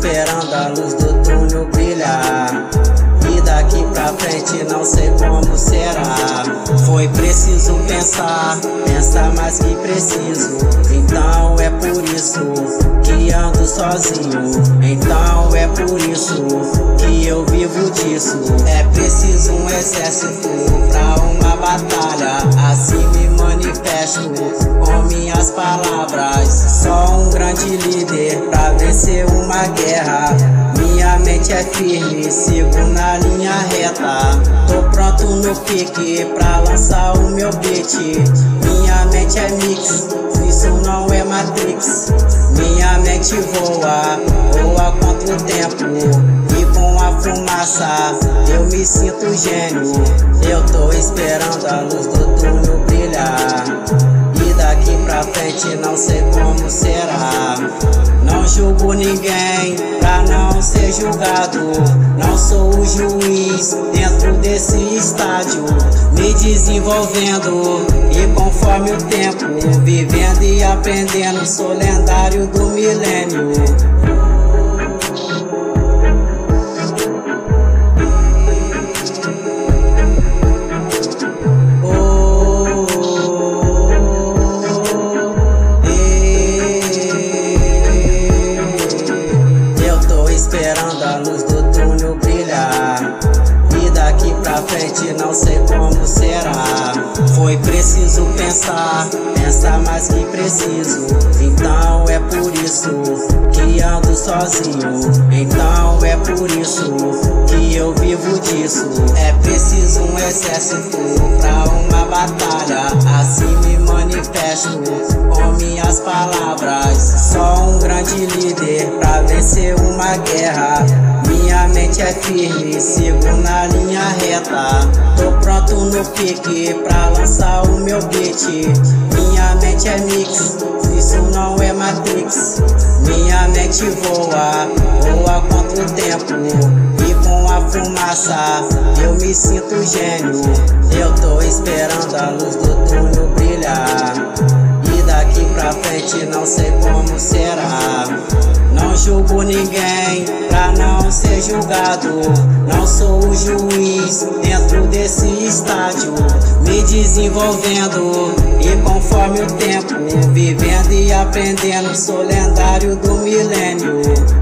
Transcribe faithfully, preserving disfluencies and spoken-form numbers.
esperando a luz do túnel brilhar, e daqui pra frente não sei como será. Foi preciso pensar, pensar mais que preciso. Então é por isso que ando sozinho. Então é por isso que eu vivo disso. É preciso um exército pra uma batalha. Assim me manifesto com minhas palavras. Só um grande líder pra vencer uma guerra. Minha mente é firme, sigo na linha reta. Tô pronto no pique pra lançar o meu beat. Minha mente é mix, isso não é Matrix. Minha mente voa, voa contra o tempo. E com a fumaça eu me sinto gênio. Eu tô esperando a luz do túnel brilhar, e daqui pra frente não sei como será. Não julgo ninguém pra não ser julgado. Não sou o juiz dentro desse estádio. Me desenvolvendo e conforme o tempo, vivendo e aprendendo, sou lendário do milênio. Esperando a luz do túnel brilhar, e daqui pra frente não sei como será. Foi preciso pensar, pensar mais que preciso. Então é por isso que ando sozinho. Então é por isso que eu vivo disso. É preciso um exército pra uma batalha. Assim me manifesto com minhas palavras. Só um grande líder pra vencer uma guerra. Minha mente é firme, sigo na linha reta. Tô pronto no pique pra lançar o meu beat. Minha mente é mix, isso não é Matrix. Minha mente voa, voa contra o tempo. E com a fumaça eu me sinto gênio. Eu tô esperando a luz do túnel brilhar, e daqui pra frente não sei como será. Não julgo ninguém pra não ser julgado. Não sou o juiz dentro desse estádio. Me desenvolvendo e conforme o tempo, vivendo e aprendendo, sou lendário do milênio.